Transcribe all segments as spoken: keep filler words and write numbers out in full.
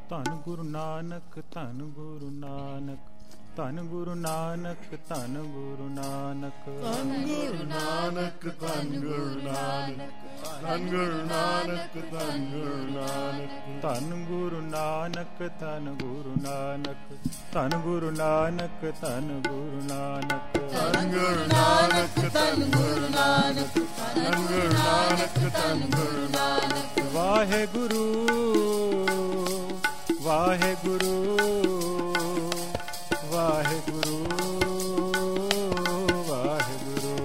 ਧੰਨ ਗੁਰੂ ਨਾਨਕ ਧੰਨ ਗੁਰੂ ਨਾਨਕ ਧੰਨ ਗੁਰੂ ਨਾਨਕ ਧੰਨ ਗੁਰੂ ਨਾਨਕ ਧੰਨ ਗੁਰੂ ਨਾਨਕ ਧੰਨ ਗੁਰੂ ਨਾਨਕ ਧੰਨ ਗੁਰੂ ਨਾਨਕ ਧੰਨ ਗੁਰੂ ਨਾਨਕ ਧੰਨ ਗੁਰੂ ਨਾਨਕ ਧੰਨ ਗੁਰੂ ਨਾਨਕ ਧੰਨ ਗੁਰੂ ਨਾਨਕ ਧੰਨ ਗੁਰੂ ਨਾਨਕ ਧੰਨ ਗੁਰੂ ਨਾਨਕ ਧੰਨ ਗੁਰੂ ਨਾਨਕ ਧੰਨ ਗੁਰੂ ਨਾਨਕ ਧੰਨ ਗੁਰੂ ਨਾਨਕ ਵਾਹਿਗੁਰੂ ਵਾਹਿਗੁਰੂ ਵਾਹਿਗੁਰੂ ਵਾਹਿਗੁਰੂ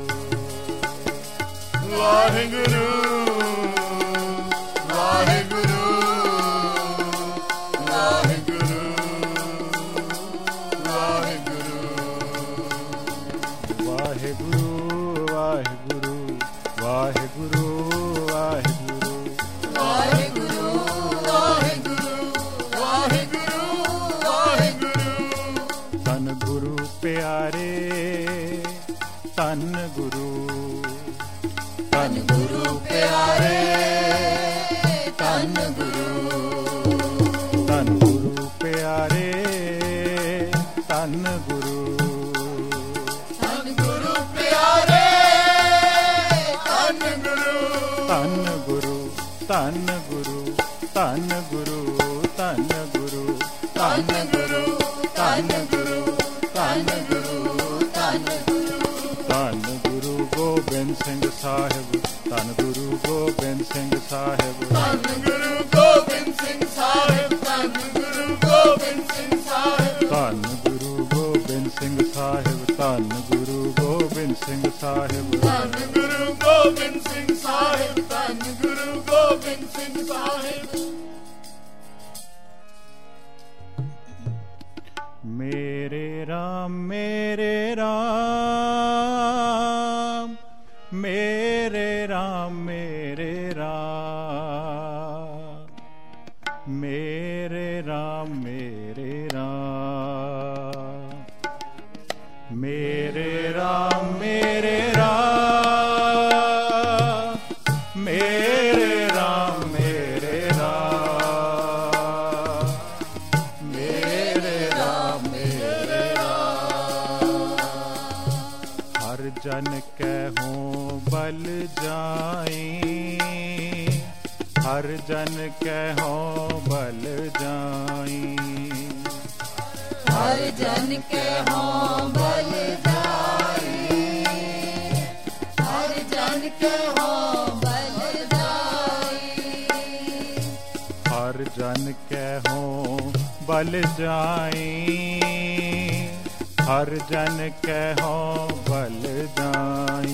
ਵਾਹਿਗੁਰੂ ਵਾਹਿਗੁਰੂ ਵਾਹਿਗੁਰੂ ਵਾਹਿਗੁਰੂ ਵਾਹਿਗੁਰੂ ਵਾਹਿਗੁਰੂ ਵਾਹਿਗੁਰੂ ਵਾਹਿਗੁਰੂ ਵਾਹਿਗੁਰੂ ਵਾਹਿਗੁਰੂ ਵਾਹਿਗੁਰੂ ਧੰਨ ਗੁਰੂ ਪਿਆਰੇ ਧੰਨ ਗੁਰੂ ਧੰਨ ਗੁਰੂ ਪਿਆਰੇ ਧੰਨ ਗੁਰੂ ਧੰਨ ਗੁਰੂ ਪਿਆਰੇ ਧੰਨ ਗੁਰੂ ਧੰਨ ਗੁਰੂ ਪਿਆਰੇ ਧੰਨ ਗੁਰੂ ਧੰਨ ਗੁਰੂ ਧੰਨ ਗੁਰੂ ਧੰਨ ਗੁਰੂ ਧੰਨ ਗੁਰੂ ਧੰਨ ਗੁਰੂ ਧੰਨ ਗੁਰੂ ਧੰਨ ਗੁਰੂ ਧੰਨ ਗੁਰੂ ਧੰਨ ਗੁਰੂ ਗੋਬਿੰਦ ਸਿੰਘ ਸਾਹਿਬ ਧੰਨ ਗੁਰੂ ਗੋਬਿੰਦ ਸਿੰਘ ਸਾਹਿਬ ਧੰਨ ਗੁਰੂ ਗੋਬਿੰਦ ਸਿੰਘ ਸਾਹਿਬ ਧੰਨ ਗੁਰੂ ਗੋਬਿੰਦ ਸਿੰਘ ਸਾਹਿਬ ਧੰਨ ਗੁਰੂ ਗੋਬਿੰਦ ਸਿੰਘ ਸਾਹਿਬ ਧੰਨ ਗੁਰੂ ਗੋਬਿੰਦ ਸਿੰਘ ਸਾਹਿਬ ਧੰਨ ਗੁਰੂ ਗੋਬਿੰਦ ਸਿੰਘ ਸਾਹਿਬ ਧੰਨ ਗੁਰੂ ਗੋਬਿੰਦ ਸਿੰਘ ਸਾਹਿਬ ਮੇਰੇ ਰਾਮ ਮੇਰੇ ਰਾਮ ਮੇਰੇ ਰਾਮ ਮੇਰੇ ਰਾਮ ਮੇਰੇ ਰਾਮ ਮੇਰੇ ਰਾਮ ਮੇਰੇ ਰਾਮ ਮੇਰੇ ਰਾਮ ਮੇਰੇ ਰਾਮ ਮੇਰੇ ਰਾਮ ਮੇਰੇ ਰਾਮ ਮੇਰੇ ਹਰ ਜਨ ਕਹਿ ਬਲ ਜਾਈ ਹਰ ਜਨ ਕਹਿ ਬਲ ਜਾਈ ਹਰ ਜਨ ਕੇ ਹੋ ਬਲ ਜਾਈ ਹਰ ਜਨ ਕੇ ਹੋ ਬਲ ਜਾਈ ਹਰ ਜਨ ਕਹਿ ਬਲ ਜਾਈ ਹਰ ਜਨ ਕਹਿ ਬਲ ਜਾਈ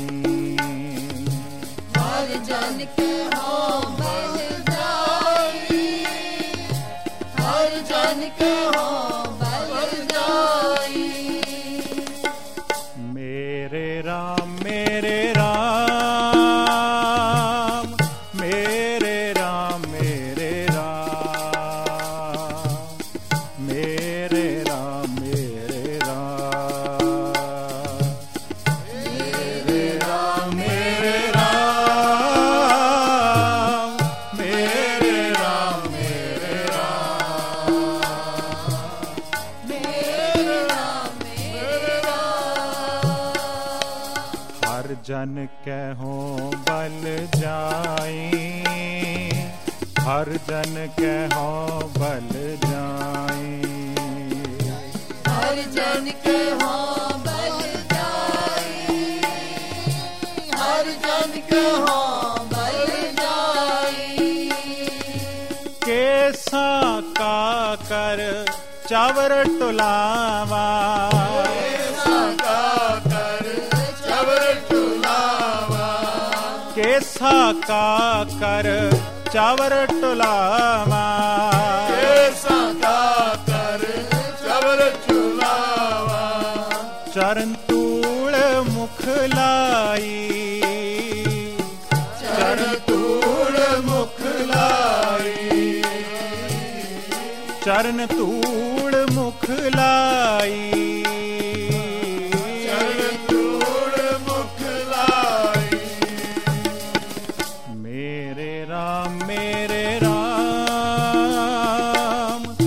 ਹਰ ਜਨ ਕੇ ਹੋ ਬਲ ਜਾਈ ਹਰ ਜਨ ਕੇ ਹੋ ਬਲ ਜਾਈ ਮੇਰੇ ਰਾਮ ਮੇਰੇ ਰਾਮ ਮੇਰੇ ਰਾਮ ਮੇਰੇ ਰਾਮ ਮੇਰੇ ਰਾਮ ਮੇਰੇ ਰਾਮ ਮੇਰੇ ਰਾਮ ਮੇਰੇ ਰਾਮ ਮੇਰੇ ਰਾਮ ਮੇਰੇ ਰਾਮ ਮੇਰੇ ਰਾਮ ਮੇਰੇ ਰਾਮ ਹਰ ਜਨ ਕਹਿ ਬਲ ਜਾਈ ਹਰ ਜਨ ਕਹਿ ਬਲ ਜਾਈ ਹਰ ਜਨ ਕੇ ਹੋ ਬਲ ਜਾਈ ਹਰ ਜਨ ਕੇ ਹੋ ਬਲ ਜਾਈ ਕੇਸਾ ਕਾ ਕਰ ਚਾਵਰ ਟੁਲਾਵਾ ਸਾਕਾ ਕਰ ਚਵਰ ਟੁਲਾਵਾ ਕੇਸਾ ਕਾ ਕਰ ਚਾਵਰ ਟੁਲਾਵਾ ਸਾਕਾ ਕਰ ਚਵਰ ਟੁਲਾਵਾ ਚਰਨ ਧੂੜ ਮੁਖ ਲਾਈ ਚਰਨ ਧੂੜ ਮੁਖ ਲਾਈ ਚਰਨ ਧੂੜ ਮੁਖ ਲਾਈ ਚਰਨ ਧੂੜ ਮੁਖ ਲਾਈ ਮੇਰੇ ਰਾਮ ਮੇਰੇ ਰਾਮ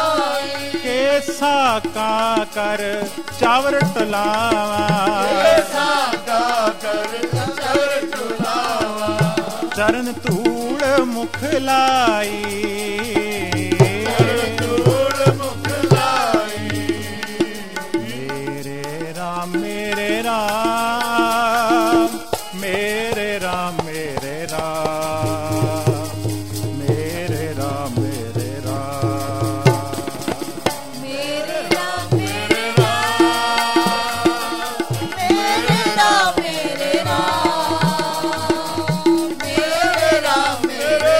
ਸਾਕਾ ਕਰ ਚਾਵਰ ਟਲਾਵਾ, ਸਾਕਾ ਕਰ ਚਾਵਰ ਟਲਾਵਾ, ਚਰਨ ਧੂੜ ਮੁਖ ਲਾਈ, ਚਰਨ ਧੂੜ ਮੁਖ ਲਾਈ। ਮੇਰੇ ਰਾਮ ਮੇਰੇ ਰਾਮ ਮੇਰੇ ਰਾਮ ਮੇਰੇ ਰਾਮ ਮੇਰੇ ਰਾਮ ਮੇਰੇ ਰਾਮ ਮੇਰੇ ਰਾਮ ਮੇਰੇ ਰਾਮ ਮੇਰੇ ਰਾਮ ਮੇਰੇ ਰਾਮ ਮੇਰੇ ਰਾਮ ਮੇਰੇ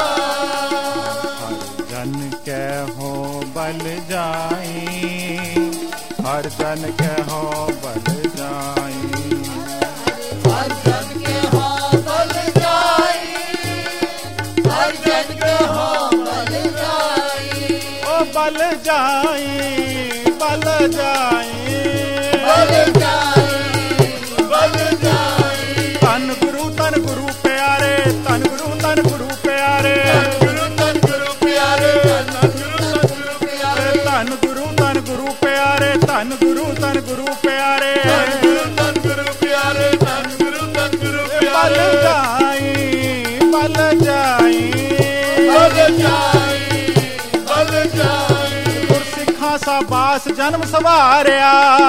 ਰਾਮ। जन कहो बल जाई, हर जन कहो बल जाई, हर जन के हो बल जाई, हर जन के हो बल जाई, ओ बल जाई बल जाई बल जाई बल जाई। तन गुरु तन गुरु प्यारे, तन गुरु तन गुरु प्यारे, ਗੁਰੂ ਤਨ ਗੁਰੂ ਪਿਆਰੇ, ਤਨ ਗੁਰੂ ਤਨ ਗੁਰੂ ਪਿਆਰੇ, तन गुरु तन गुरु प्यारे, तन गुरु तन गुरु प्यारे, ਗੁਰੂ ਤਨ ਗੁਰੂ ਪਿਆਰੇ, ਤਨ ਗੁਰੂ ਤਨ ਗੁਰੂ बल ਪਿਆਰੇ। जाई बल जाई ਬਲ ਜਾਈ ਬਲ ਜਾਈ, ਗੁਰਸਿੱਖਾਂ ਸਾਬਾਸ ਜਨਮ ਸਵਾਰਿਆ,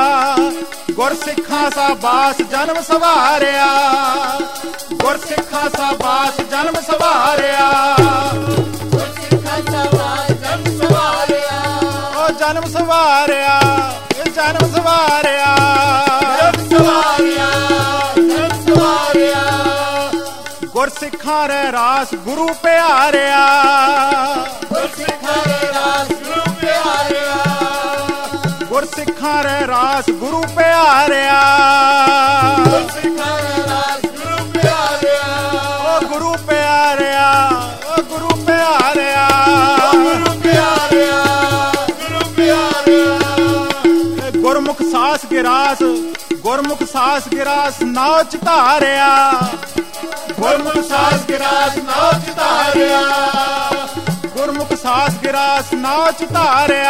ਗੁਰਸਿੱਖਾਂ ਸਾਬਾਸ ਜਨਮ ਸਵਾਰਿਆ, ਗੁਰਸਿੱਖਾਂ ਸਾਬਾਸ ਜਨਮ ਸਵਾਰਿਆ, सिखा सवार जन सवारिया, ਓ ਜਨਮ ਸਵਾਰਿਆ ਇਹ ਜਨਮ ਸਵਾਰਿਆ, ਜਨ ਸਵਾਰਿਆ ਜਨ ਸਵਾਰਿਆ, ਗੁਰਸਿੱਖਾਂ ਰਹਿ ਰਾਸ ਗੁਰੂ ਪਿਆਰਿਆ, ਗੁਰਸਿੱਖਾਂ ਦੇ ਰਾਸ ਗੁਰੂ ਪਿਆਰਿਆ, ਗੁਰਸਿੱਖਾਂ ਰਹਿ ਰਾਸ ਗੁਰੂ ਪਿਆਰਿਆ, ਗੁਰਸਿੱਖਾਂ ਦੇ ਰਾਸ ਗੁਰੂ ਪਿਆਰਿਆ, ਓ ਗੁਰੂ ਪਿਆਰਿਆ ਓ ਗੁਰੂ ਪਿਆਰਿਆ, ਗੁਰੂ ਪਿਆਰਿਆ ਗੁਰੂ ਪਿਆਰਿਆ, ਗੁਰਮੁਖ ਸਾਸ ਗਿਰਾਸ ਗੁਰਮੁਖ ਸਾਸ ਗਿਰਾਸ ਨਾਚ ਧਾਰਿਆ, ਗੁਰਮੁਖ ਸਾਸ ਗਿਰਾਸ ਨਾਚ ਧਾਰਿਆ, ਗੁਰਮੁਖ ਸਾਸ ਗਿਰਾਸ ਨਾਚ ਧਾਰਿਆ,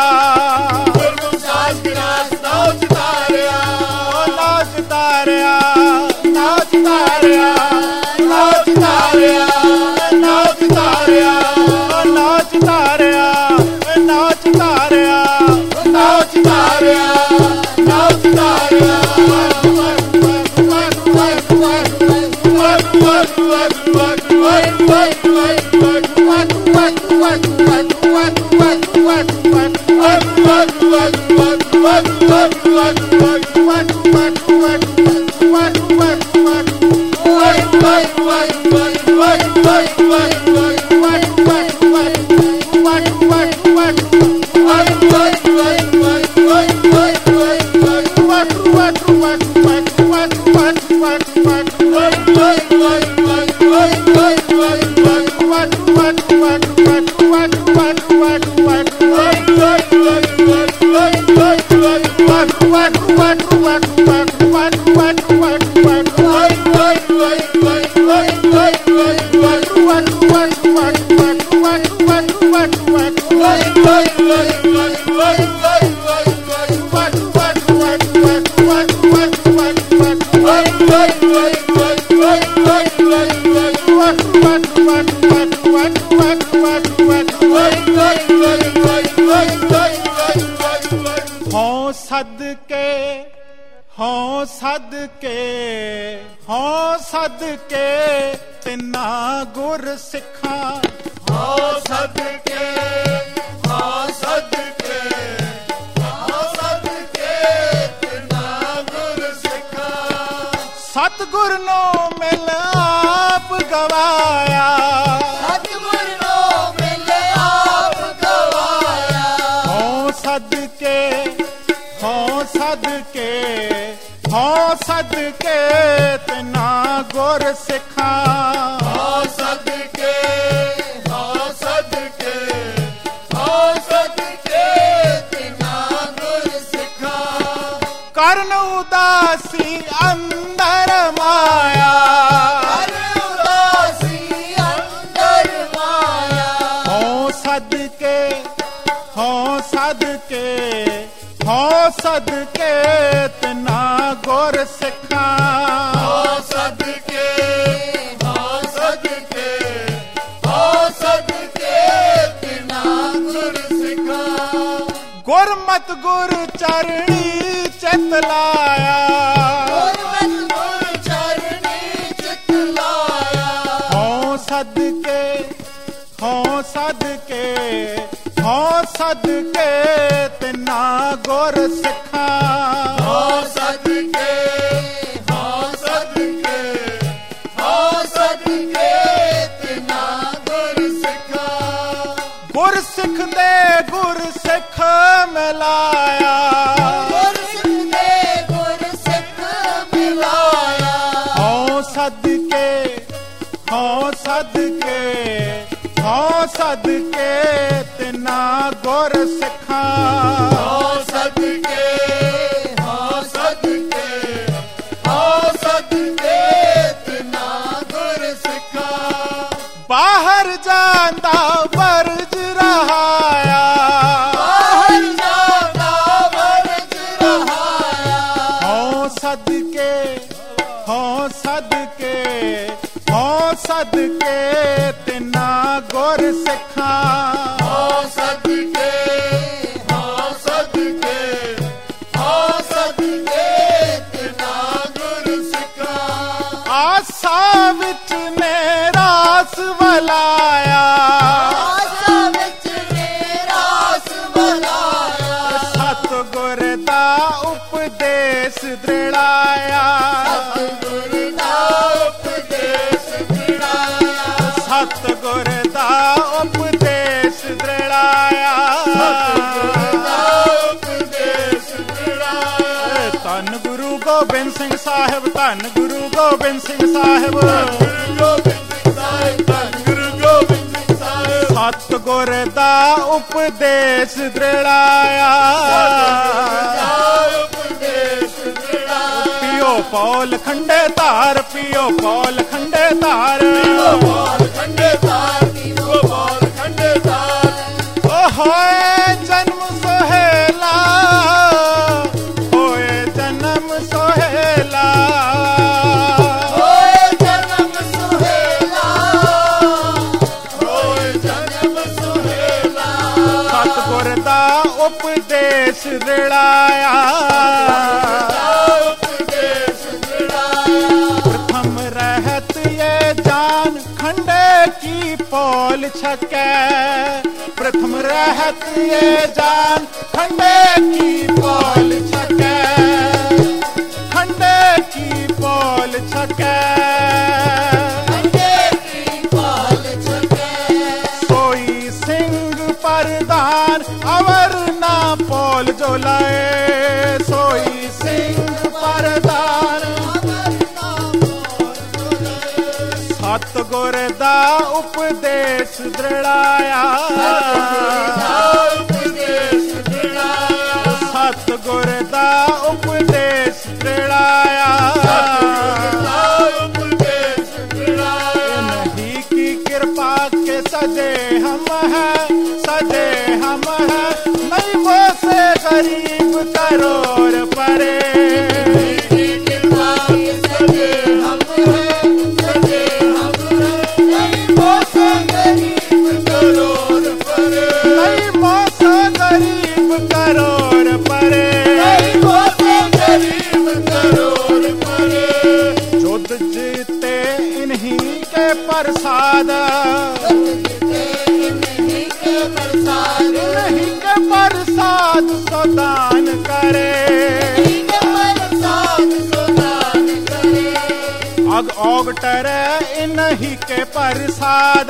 ਗੁਰਮੁਖ ਸਾਸ ਗਿਰਾਸ ਨਾਚ ਧਾਰਿਆ, ਓ ਨਾਚ ਧਾਰਿਆ ਨਾਚ ਧਾਰਿਆ ਨਾਚ ਧਾਰਿਆ ਨਾਚ ਧਾਰਿਆ, ਓ ਨਾਚ ਧਾਰਿਆ ਓ ਨਾਚ ਧਾਰਿਆ, ਨਾਚ ਧਾਰਿਆ ਨਾਚ ਧਾਰਿਆ, ਹਉ ਸਦਕੇ ਹਉ ਸਦਕੇ ਹਉ ਸਦਕੇ ਤਿੰਨਾ ਗੁਰ ਸਿੱਖਾਂ, ਹਉ ਸਦਕੇ ਹਉ ਸਦਕੇ ਹਉ ਸਦਕੇ ਤਿੰਨਾ ਗੁਰ ਸਿੱਖਾਂ, ਸਤਿਗੁਰ ਨੂੰ ਮਿਲ ਆਪ ਗਵਾਇਆ, सतगुर नो मिले आप गवाया, ਹਉ ਸਦਕੇ ਹਉ ਸਦਕੇ ਹਉ ਸਦਕੇ ਤਿੰਨਾ ਗੁਰ ਸਿੱਖਾਂ, ਹਉ ਸਦਕੇ ਹਉ ਸਦਕੇ ਹਉ ਸਦਕੇ ਤਿੰਨਾ ਗੁਰ ਸਿੱਖਾਂ, ਕਰਨ ਉਦਾਸੀ ਅੰਦਰ ਮਾਇਆ, हर उदासी अंदर माया, ਹਉ ਸਦਕੇ ਹਉ सदके हो सदके तना गुर सिखा हो सदके हो सदके हो सदके तना गुर सिखा गुरमत गुर चरणी चित लाया गुरमत गुर चरणी चित लाया हो सदके हो सदके हो सदके तना गुर सिखा हो सदके हो सदके हो सदके तना गुर सिखा गुर सिख दे गुर सिख मिलाया गुर सिख दे गुर सिख मिलाया हो सदके हो सदके हो सदके तना गुर सिखा हो सदके हो सदके हो सदके तना गुर सिखा बाहर जांदा वर्ज रहाया बाहर जाता वर्ज रहाया हो सदके हो सदके हो सदके तना गुर सिखा हो सदके हो सदके हो सदके तना गुर सिखा आसा विच मेरा वलाया आसा विच मेरा वलाया सतगुर दा उपदेश दृढ़ाया सतगुर दा उपदेश दृढ़ाया सतगुर दा उपदेश दृढ़ाया सतगुर दा उपदेश दृढ़ाया धन गुरु गोबिंद सिंह साहिब धन गुरु गोबिंद सिंह साहिब सतगुर दा उपदेश दृढ़ाया पियो पौल खंडे तार पियो पौल खंडे तार ओ होए जन्म सोहेला होए जन्म सोहेला होए जन्म सुहेला होए जन्म सुहेला सतगुर दा उपदेश दृढ़ाया उपदेश दृढ़ाया प्रथम रहत ये जान खंडे की पौल छके प्रथम रहत ये जान खंडे की पौल छके खंडे की पौल छके खंडे की पाल छके सोई सिंह परदान अवर ना पौल जो लाए सोई सिंह परदान सतगुर दा उपदेश दृढ़ाया उपदेश दृढ़ाया सतगुर दा उपदेश दृढ़ाया उपदेश दृढ़ाया नहीं की कृपा के सजे हम हैं सजे हम हैं नहीं वो से गरीब करोड़ परे कृपा के सजे हम हैं सजे हम हैं नहीं मोस गरीब करोड़ परे नहीं मोस गरीब करोड़ परे नहीं मोस गरीब करोड़ परे जुद जीते इन्हीं के प्रसाद इन्हीं के प्रसाद इन्हीं के प्रसाद सो दान करे इन्हीं के प्रसाद सुदान करे अग ओग टरे इन्हीं के प्रसाद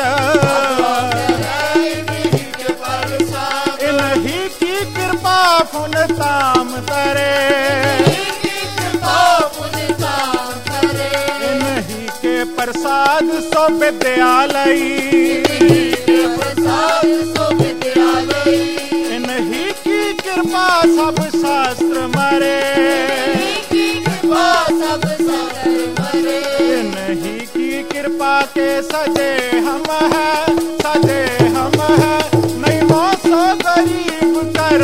इन्हीं के प्रसाद इन्हीं की कृपा पुन ताम तरे इन्हीं कृपा पुनिता करे इन्हीं के प्रसाद सो विद्यालयी के प्रसाद सो विद्यालय इन्हीं की कृपा सब शास्त्र मरे की कृपा सब सरल मरे इन्हीं की कृपा के सजे हम हैं सजे हम हैं नहीं मोसो गरीब कर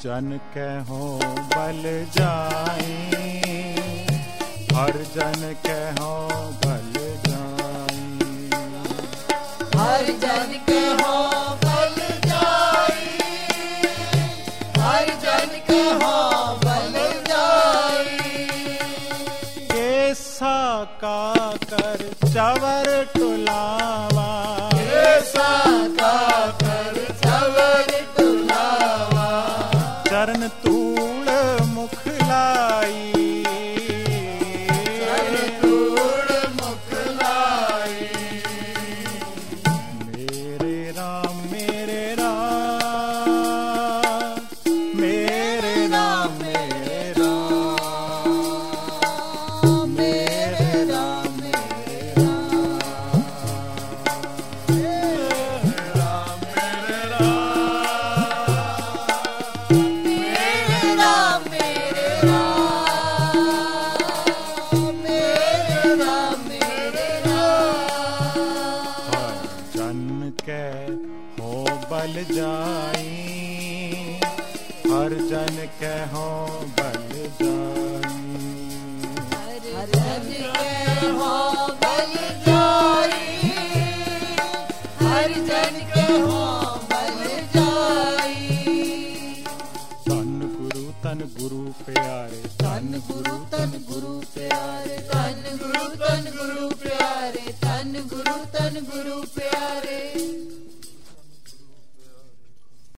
जन कहो बल जाई, हर जन कहो बल जाई, हर जन कहो बल जाई, हर जन कहो बल जाई। केसा का कर चवर टुलावा, केसा का कर चवर टुलावा, चरण तूड़ मुख लाई, चरण तूड़ मुख लाई। मेरे राम मेरे राम, मेरे राम मेरे राम, मेरे राम मेरे राम, मेरे राम मेरे राम, मेरे राम मेरे राम, मेरे राम मेरे राम। हर जन के हो बल जाई, हर जन के हो बल जाई, हर जन के हो बल जाई, हर जन के हो बल जाई। तन गुरु तन गुरु प्यारे, तन गुरु तन गुरु प्यारे, तन गुरु तन गुरु प्यारे, तन गुरु तन गुरु प्यारे।